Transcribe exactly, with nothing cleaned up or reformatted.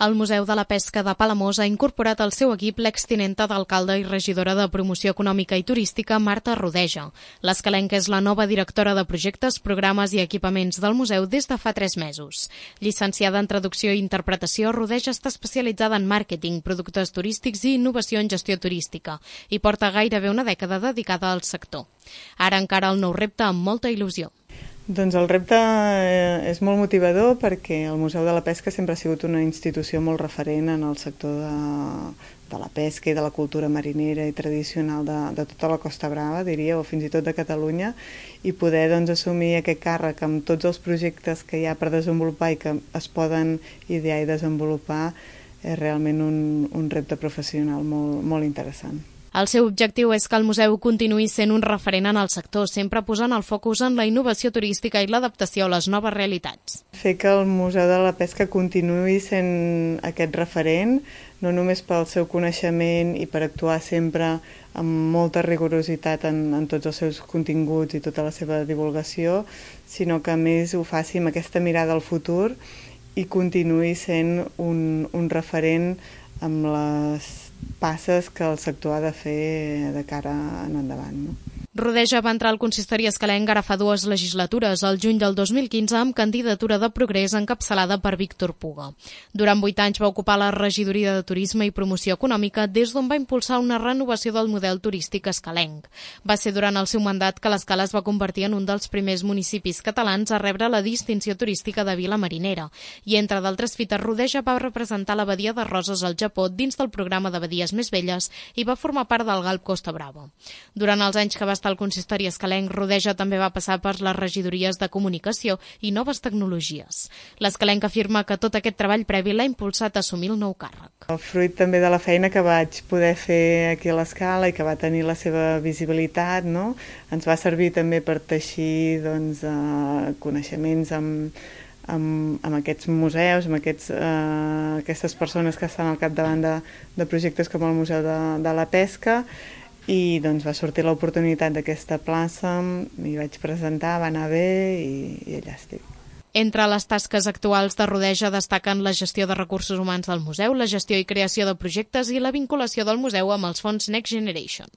El Museu de la Pesca de Palamós ha incorporat al seu equip l'extinenta d'alcalde i regidora de Promoció Econòmica i Turística, Marta Rodeja. L'escalenca és la nova directora de projectes, programes i equipaments del museu des de fa tres mesos. Llicenciada en traducció i interpretació, Rodeja està especialitzada en màrqueting, productes turístics i innovació en gestió turística i porta gairebé una dècada dedicada al sector. Ara encara el nou repte amb molta il·lusió. Doncs el repte és molt motivador perquè el Museu de la Pesca sempre ha sigut una institució molt referent en el sector de, de la pesca i de la cultura marinera i tradicional de, de tota la Costa Brava, diria, o fins i tot de Catalunya, i poder doncs, assumir aquest càrrec amb tots els projectes que hi ha per desenvolupar i que es poden idear i desenvolupar és realment un, un repte professional molt, molt interessant. El seu objectiu és que el museu continuï sent un referent en el sector, sempre posant el focus en la innovació turística i l'adaptació a les noves realitats. Fer que el Museu de la Pesca continuï sent aquest referent, no només pel seu coneixement i per actuar sempre amb molta rigorositat en, en tots els seus continguts i tota la seva divulgació, sinó que a més ho faci amb aquesta mirada al futur i continuï sent un, un referent amb les passes que el sector ha de fer de cara en endavant, no? Rodeja va entrar al consistori escalenc ara fa dues legislatures, al juny del dos mil quinze, amb candidatura de Progrés encapçalada per Víctor Puga. Durant vuit anys va ocupar la regidoria de Turisme i Promoció Econòmica, des d'on va impulsar una renovació del model turístic escalenc. Va ser durant el seu mandat que l'Escala es va convertir en un dels primers municipis catalans a rebre la distinció turística de Vila Marinera, i entre d'altres fites Rodeja va representar la badia de Roses al Japó dins del programa de badies més velles i va formar part del Galp Costa Brava. Durant els anys que va al consistori escalenc, Rodeja també va passar per les regidories de Comunicació i Noves Tecnologies. L'escalenc afirma que tot aquest treball previ l'ha impulsat a assumir el nou càrrec. El fruit també de la feina que vaig poder fer aquí a l'Escala i que va tenir la seva visibilitat, no? Ens va servir també per teixir doncs, eh, coneixements amb, amb, amb aquests museus, amb aquests, eh, aquestes persones que estan al capdavant de, de projectes com el Museu de, de la Pesca, i doncs va sortir l'oportunitat d'aquesta plaça, m'hi vaig presentar, va anar bé i, i allà estic. Entre les tasques actuals de Rodeja destaquen la gestió de recursos humans del museu, la gestió i creació de projectes i la vinculació del museu amb els fons Next Generation.